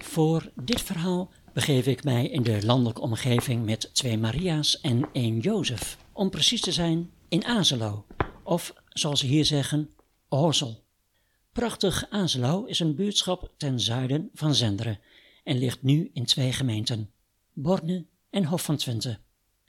Voor dit verhaal begeef ik mij in de landelijke omgeving met 2 Maria's en 1 Jozef. Om precies te zijn in Azelo, of zoals ze hier zeggen, Oorzel. Prachtig Azelo is een buurtschap ten zuiden van Zenderen en ligt nu in 2 gemeenten, Borne en Hof van Twente.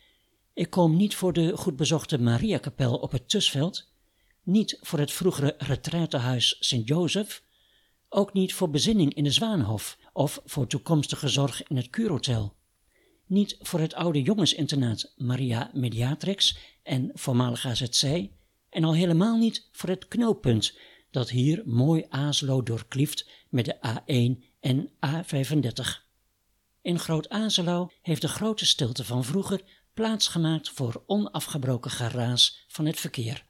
Ik kom niet voor de goed bezochte Mariakapel op het Tusveld, niet voor het vroegere retraitehuis Sint-Jozef, ook niet voor bezinning in de Zwaanhof of voor toekomstige zorg in het Kuurhotel. Niet voor het oude jongensinternaat Maria Mediatrix en voormalig AZC en al helemaal niet voor het knooppunt dat hier mooi Azelo doorklieft met de A1 en A35. In Groot Azelo heeft de grote stilte van vroeger plaatsgemaakt voor onafgebroken geraas van het verkeer.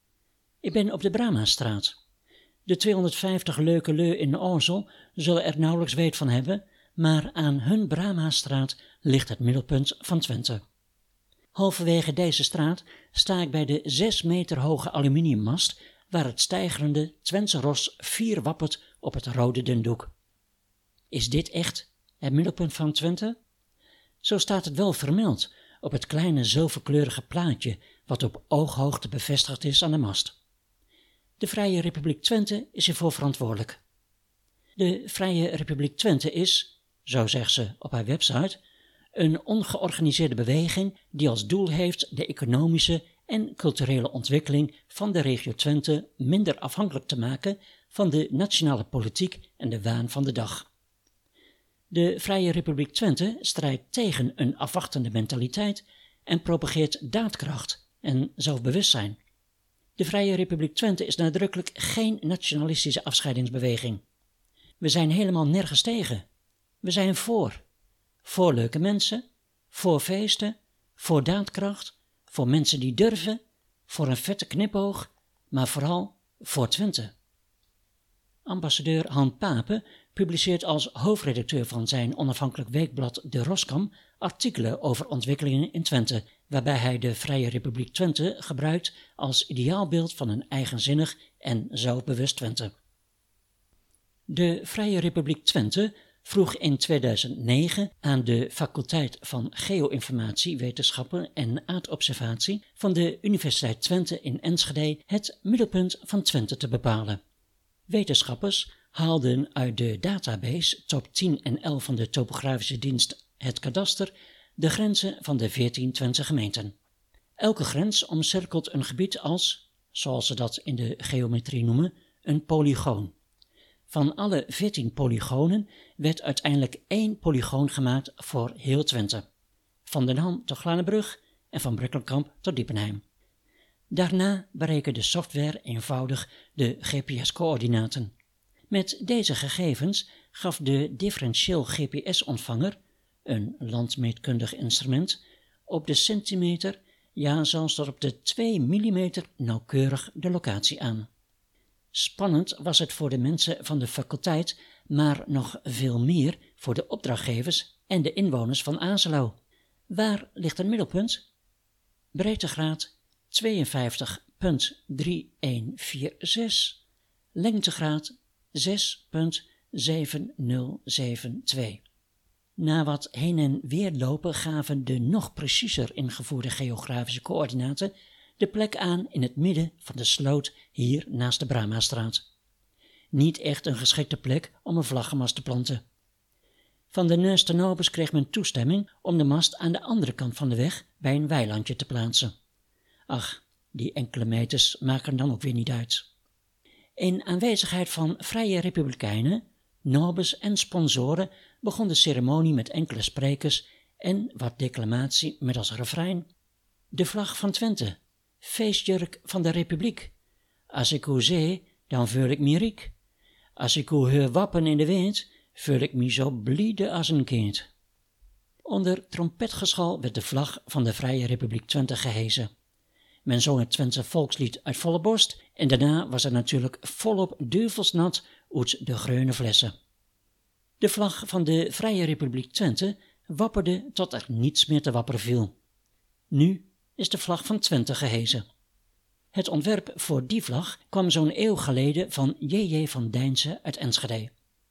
Ik ben op de Bramastraat. De 250 leuke lui in Oorzel zullen er nauwelijks weet van hebben, maar aan hun Bramastraat ligt het middelpunt van Twente. Halverwege deze straat sta ik bij de 6 meter hoge aluminiummast waar het steigerende Twentse ros 4 wappert op het rode dundoek. Is dit echt het middelpunt van Twente? Zo staat het wel vermeld op het kleine zilverkleurige plaatje wat op ooghoogte bevestigd is aan de mast. De Vrije Republiek Twente is hiervoor verantwoordelijk. De Vrije Republiek Twente is, zo zegt ze op haar website, een ongeorganiseerde beweging die als doel heeft de economische en culturele ontwikkeling van de regio Twente minder afhankelijk te maken van de nationale politiek en de waan van de dag. De Vrije Republiek Twente strijdt tegen een afwachtende mentaliteit en propageert daadkracht en zelfbewustzijn. De Vrije Republiek Twente is nadrukkelijk geen nationalistische afscheidingsbeweging. We zijn helemaal nergens tegen. We zijn voor. Voor leuke mensen, voor feesten, voor daadkracht, voor mensen die durven, voor een vette knipoog, maar vooral voor Twente. Ambassadeur Han Pape publiceert als hoofdredacteur van zijn onafhankelijk weekblad De Roskam artikelen over ontwikkelingen in Twente, waarbij hij de Vrije Republiek Twente gebruikt als ideaalbeeld van een eigenzinnig en zelfbewust Twente. De Vrije Republiek Twente vroeg in 2009 aan de faculteit van Geo-informatiewetenschappen en aardobservatie van de Universiteit Twente in Enschede het middelpunt van Twente te bepalen. Wetenschappers haalden uit de database top 10 en 11 van de topografische dienst Het Kadaster de grenzen van de 14 Twentse gemeenten. Elke grens omcirkelt een gebied als, zoals ze dat in de geometrie noemen, een polygoon. Van alle 14 polygonen werd uiteindelijk 1 polygoon gemaakt voor heel Twente. Van Den Ham tot Glanenbrug en van Brekkelkamp tot Diepenheim. Daarna berekent de software eenvoudig de GPS-coördinaten. Met deze gegevens gaf de differentieel GPS-ontvanger, een landmeetkundig instrument, op de centimeter, ja zelfs tot op de 2 mm nauwkeurig de locatie aan. Spannend was het voor de mensen van de faculteit, maar nog veel meer voor de opdrachtgevers en de inwoners van Azelo. Waar ligt het middelpunt? Breedtegraad 52,3146, lengtegraad 6,7072. Na wat heen en weer lopen gaven de nog preciezer ingevoerde geografische coördinaten de plek aan in het midden van de sloot hier naast de Bramastraat. Niet echt een geschikte plek om een vlaggenmast te planten. Van de Neus ten Nobis kreeg men toestemming om de mast aan de andere kant van de weg bij een weilandje te plaatsen. Ach, die enkele meters maken dan ook weer niet uit. In aanwezigheid van vrije republikeinen, nobis en sponsoren begon de ceremonie met enkele sprekers en wat declamatie met als refrein: de vlag van Twente, feestjurk van de republiek. Als ik u zie, dan voel ik me riek. Als ik u hoor wappen in de wind, voel ik me zo bliede als een kind. Onder trompetgeschal werd de vlag van de Vrije Republiek Twente gehezen. Men zong het Twentse volkslied uit volle borst en daarna was er natuurlijk volop duivelsnat uit de groene flessen. De vlag van de Vrije Republiek Twente wapperde tot er niets meer te wapperen viel. Nu is de vlag van Twente gehezen. Het ontwerp voor die vlag kwam zo'n eeuw geleden van J.J. van Dijnsen uit Enschede.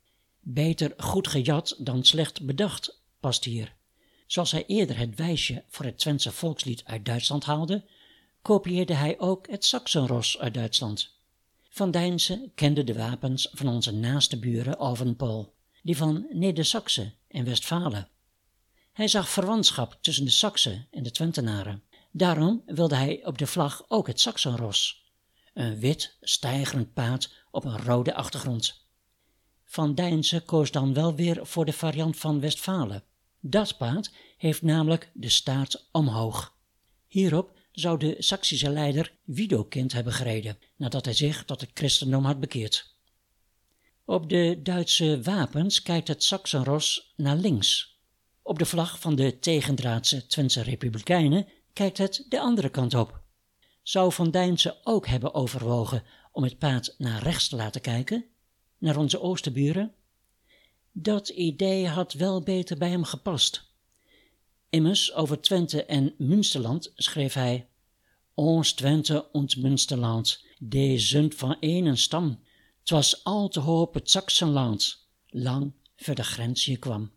Beter goed gejat dan slecht bedacht past hier. Zoals hij eerder het wijsje voor het Twentse volkslied uit Duitsland haalde, kopieerde hij ook het Saxenros uit Duitsland. Van Deinze kende de wapens van onze naaste buren over een pool, die van Neder-Saxe en Westfalen. Hij zag verwantschap tussen de Saksen en de Twentenaren. Daarom wilde hij op de vlag ook het Saxenros, een wit, steigerend paard op een rode achtergrond. Van Deinze koos dan wel weer voor de variant van Westfalen. Dat paard heeft namelijk de staart omhoog. Hierop zou de Saksische leider Widukind hebben gereden, nadat hij zich tot het christendom had bekeerd. Op de Duitse wapens kijkt het Saxenros naar links. Op de vlag van de tegendraadse Twentse Republikeinen kijkt het de andere kant op. Zou Van Deinze ook hebben overwogen om het paard naar rechts te laten kijken, naar onze oosterburen? Dat idee had wel beter bij hem gepast. Immers over Twente en Münsterland schreef hij: Ons Twente und Münsterland, die sind van één stam. 'Twas al te hoop het Saxenland, lang voor de grens hier kwam.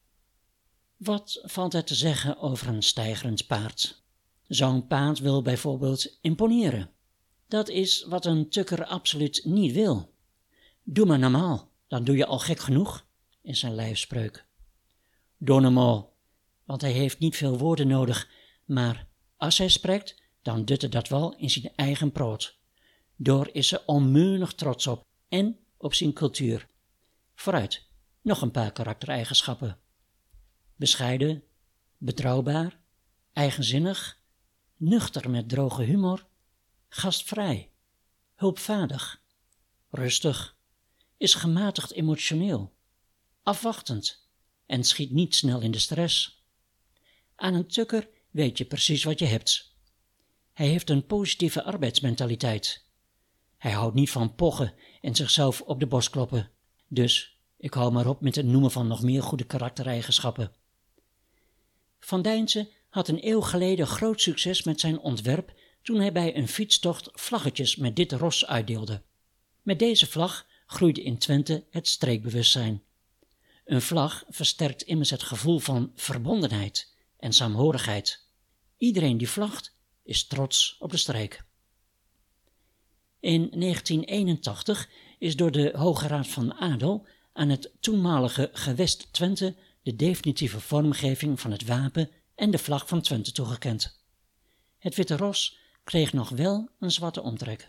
Wat valt er te zeggen over een steigerend paard? Zo'n paard wil bijvoorbeeld imponeren. Dat is wat een tukker absoluut niet wil. Doe maar normaal, dan doe je al gek genoeg, is zijn lijfspreuk. Doe normaal, want hij heeft niet veel woorden nodig, maar als hij spreekt, dan dutte dat wel in zijn eigen brood. Door is ze onmeunig trots op en op zijn cultuur. Vooruit, nog een paar karaktereigenschappen. Bescheiden, betrouwbaar, eigenzinnig, nuchter met droge humor, gastvrij, hulpvaardig, rustig, is gematigd emotioneel, afwachtend en schiet niet snel in de stress. Aan een tukker weet je precies wat je hebt. Hij heeft een positieve arbeidsmentaliteit. Hij houdt niet van pochen en zichzelf op de borst kloppen. Dus ik hou maar op met het noemen van nog meer goede karaktereigenschappen. Van Deinze had een eeuw geleden groot succes met zijn ontwerp toen hij bij een fietstocht vlaggetjes met dit ros uitdeelde. Met deze vlag groeide in Twente het streekbewustzijn. Een vlag versterkt immers het gevoel van verbondenheid en saamhorigheid. Iedereen die vlagt is trots op de streek. In 1981 is door de Hoge Raad van Adel aan het toenmalige gewest Twente de definitieve vormgeving van het wapen en de vlag van Twente toegekend. Het witte ros kreeg nog wel een zwarte omtrek.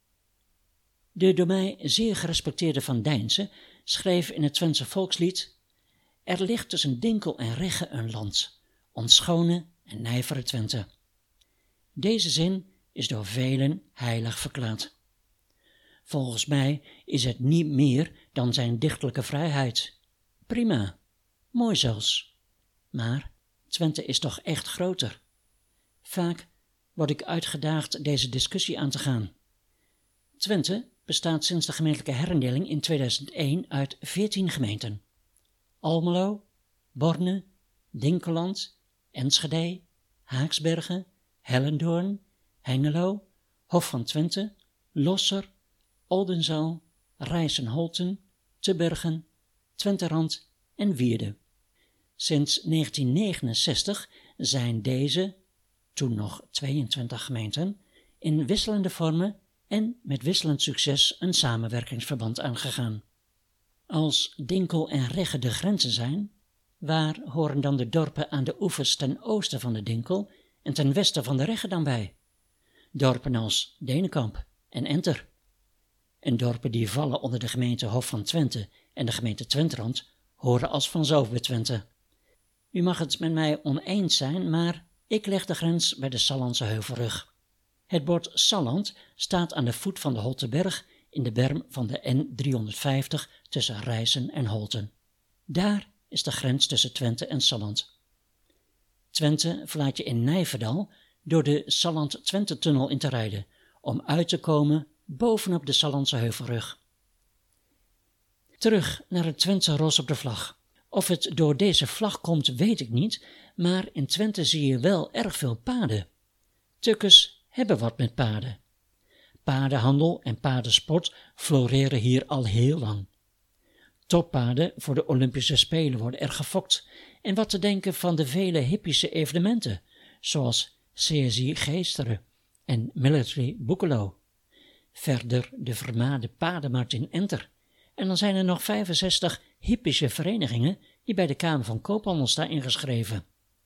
De door mij zeer gerespecteerde Van Deinze schreef in het Twentse volkslied: Er ligt tussen Dinkel en Regge een land, ons schone en nijvere Twente. Deze zin is door velen heilig verklaard. Volgens mij is het niet meer dan zijn dichterlijke vrijheid. Prima, mooi zelfs. Maar Twente is toch echt groter. Vaak word ik uitgedaagd deze discussie aan te gaan. Twente bestaat sinds de gemeentelijke herindeling in 2001 uit 14 gemeenten. Almelo, Borne, Dinkeland, Enschede, Haaksbergen, Hellendoorn, Hengelo, Hof van Twente, Losser, Oldenzaal, Rijssen-Holten, Tubbergen, Twenterand en Wierde. Sinds 1969 zijn deze, toen nog 22 gemeenten, in wisselende vormen en met wisselend succes een samenwerkingsverband aangegaan. Als Dinkel en Regge de grenzen zijn, waar horen dan de dorpen aan de oevers ten oosten van de Dinkel en ten westen van de Regge dan bij? Dorpen als Denenkamp en Enter. En dorpen die vallen onder de gemeente Hof van Twente en de gemeente Twenterand horen als vanzelf bij Twente. U mag het met mij oneens zijn, maar ik leg de grens bij de Sallandse Heuvelrug. Het bord Salland staat aan de voet van de Holteberg in de berm van de N350 tussen Rijssen en Holten. Daar is de grens tussen Twente en Salland. Twente verlaat je in Nijverdal door de Salland-Twente-tunnel in te rijden, om uit te komen bovenop de Sallandse Heuvelrug. Terug naar het Twentse ros op de vlag. Of het door deze vlag komt, weet ik niet, maar in Twente zie je wel erg veel paarden. Tukkers hebben wat met paarden. Paardenhandel en paardensport floreren hier al heel lang. Toppaden voor de Olympische Spelen worden er gefokt. En wat te denken van de vele hippische evenementen, zoals CSI Geesteren en Military Boekelo. Verder de vermaarde padenmarkt in Enter. En dan zijn er nog 65 hippische verenigingen die bij de Kamer van Koophandel staan ingeschreven.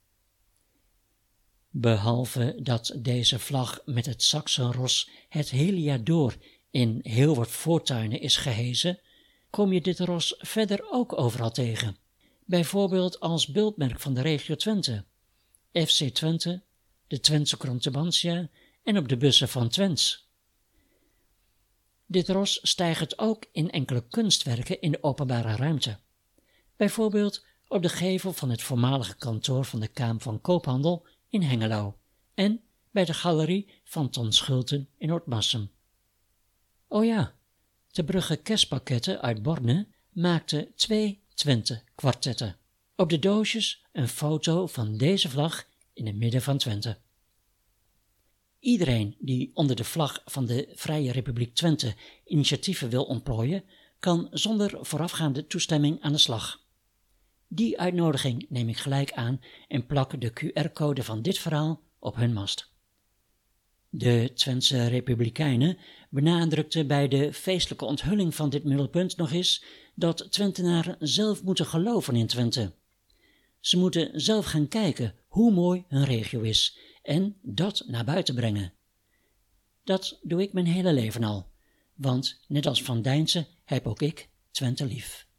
Behalve dat deze vlag met het Saxenros het hele jaar door in heel wat voortuinen is gehezen, kom je dit ros verder ook overal tegen. Bijvoorbeeld als beeldmerk van de regio Twente, FC Twente, de Twentse Krant Tubantia en op de bussen van Twents. Dit ros stijgt ook in enkele kunstwerken in de openbare ruimte. Bijvoorbeeld op de gevel van het voormalige kantoor van de Kamer van Koophandel in Hengelo en bij de galerie van Ton Schulten in Noordmassum. Oh ja, de Brugge Kerstpakketten uit Borne maakte 2 Twente kwartetten. Op de doosjes een foto van deze vlag in het midden van Twente. Iedereen die onder de vlag van de Vrije Republiek Twente initiatieven wil ontplooien, kan zonder voorafgaande toestemming aan de slag. Die uitnodiging neem ik gelijk aan en plak de QR-code van dit verhaal op hun mast. De Twentse Republikeinen benadrukten bij de feestelijke onthulling van dit middelpunt nog eens dat Twentenaren zelf moeten geloven in Twente. Ze moeten zelf gaan kijken hoe mooi hun regio is en dat naar buiten brengen. Dat doe ik mijn hele leven al, want net als Van Dijnsen heb ook ik Twente lief.